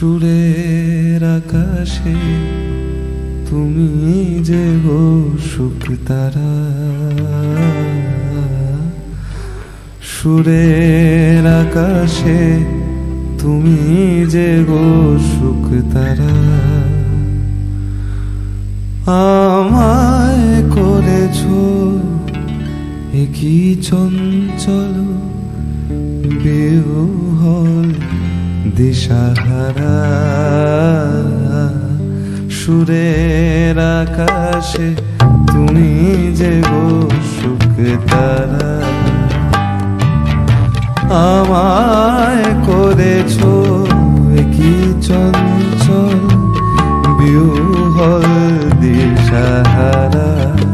সুরের আকাশে তুমি যে গো সুখ তারা, সুরের আকাশে তুমি যে গো সুখ তারা, আমায় করেছো একই চঞ্চল বিহ্বল দিশাহারা, সুরের আকাশে তুমি যে গো সুখ তারা, আমায় করেছো কি চঞ্চল বিহ্বল দিশাহারা,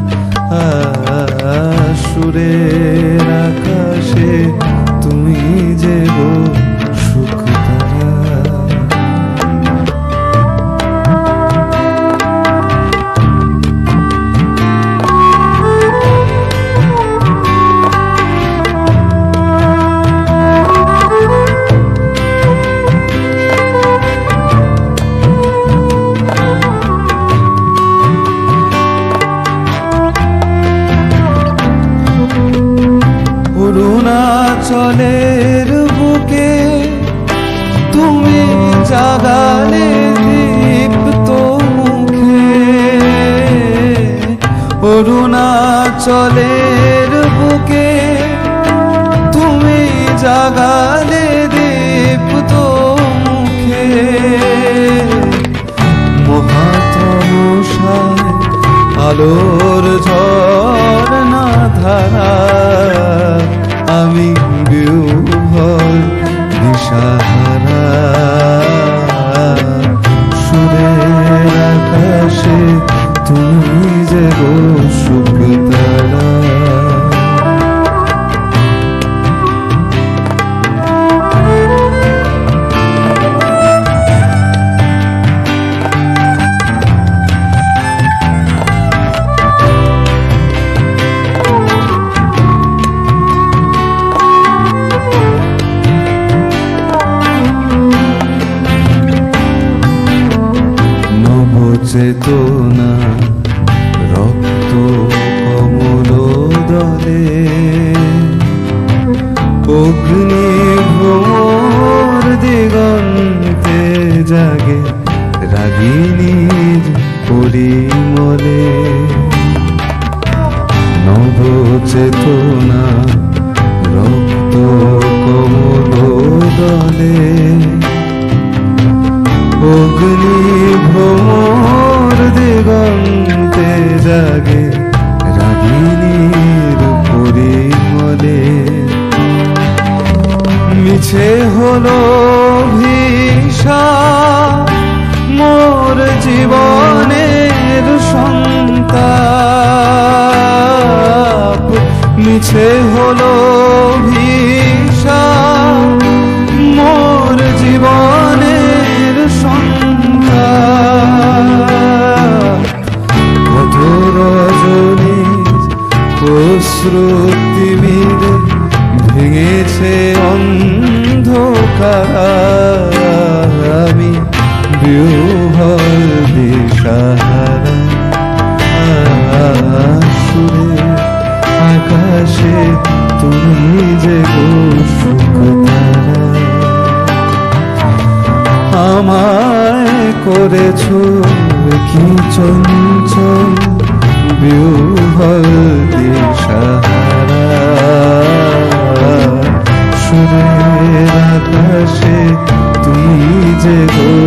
সুরের আকাশে তুমি যে গো সুখ তারা। অরুণাচলের বুকে তুমি জাগালে দীপ্ত মুখে, অরুণাচলের বুকে তুমি জাগালে দীপ্ত মুখে, মহাতমসায় আলোর ঝর্ণা ধারা, আমি বিহ্বল দিশাহারা, সুরের আকাশে তুমি যে গো সুখ তারা। চেতনা রক্ত কমল দলে, অগ্নি ভ্রমর দিগন্তে জাগে রাগিনীর পরিমলে, নব চেতনা রক্ত কমল দলে, অগ্নি ভ্রমর দিগন্তে জাগে রাগিনীর পরিমলে, মিছে হলো ভিসা মোর জীবনের সন্তাপ, মিছে হলো ভিসা মোর জীবনের সন্তাপ, কত রজনী প্রশ্রুতি মিলে ভেঙেছে অন্ধকার, আমি বিহ্বল দিশাহারা, সুরের আকাশে তুমি যে গো সুখ তারা, আমায় করেছো কি চঞ্চল বিহ্বল দিশাহারা, সুরের আকাশে তুমি যে গো